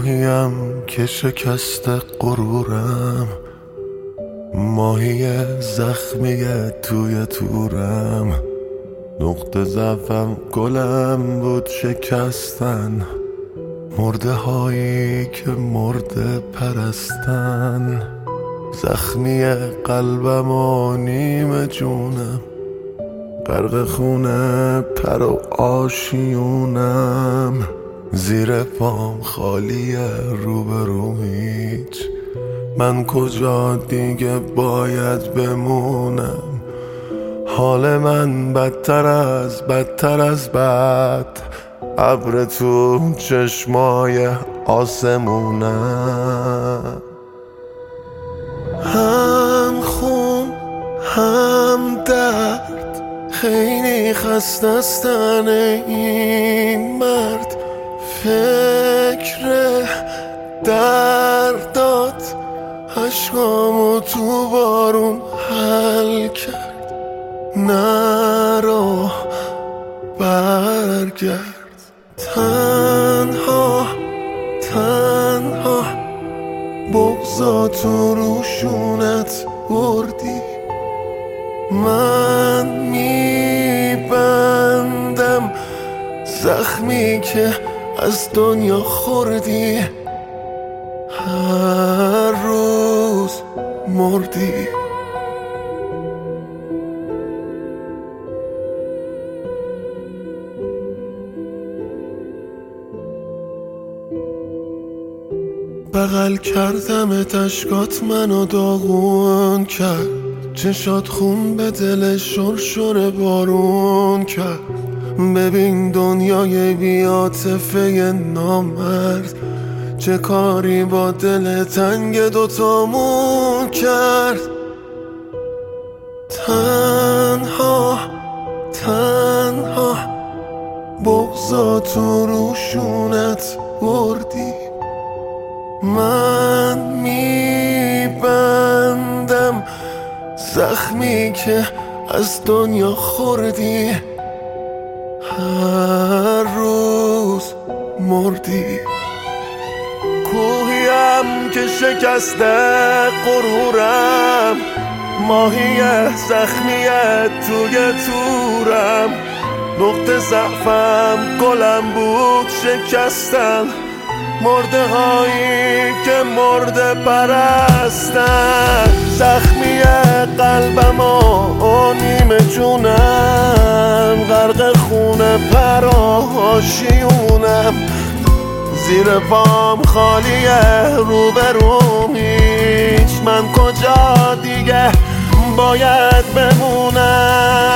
ماهیم که شکست غرورم، ماهی زخمی توی تورم. نقطه ضعفم گلم بود شکستن، مرده هایی که مرده پرستن. زخمی قلبم و نیم جونم، غرق خونه پر و آشیونم. زیر پام خالیه روبروم هیچ، من کجا دیگه باید بمونم؟ حال من بدتر از بد، ابر تو چشمای آسمونم. هم خون هم درد، خیلی خستستن این مرد. فکر دردات عشقامو تو بارون حل کرد. نرو برگرد، تنها بغضاتو روشونت بردی. من میبندم زخمی که از دنیا خوردی، هر روز مردی. بغل کردم اشکات منو داغون کرد، چشات خون به دل شرشر بارون کرد. ببین دنیای بی‌عاطفه نامرد چه کاری با دل تنگ دوتامون کرد. تنها بغضاتو روشونت بردی. من میبندم زخمی که از دنیا خوردی، هر روز مردی. کوهیم که شکسته غرورم، ماهی زخمی توی تورم. نقطه ضعفم گلم بود شکستن، مرده هایی که مرده پرستن. زخمی قلبم و نیم جونم، غرق خونه پر و آشیونم. زیر پام خالیه روبروم هیچ، من کجا دیگه باید بمونم؟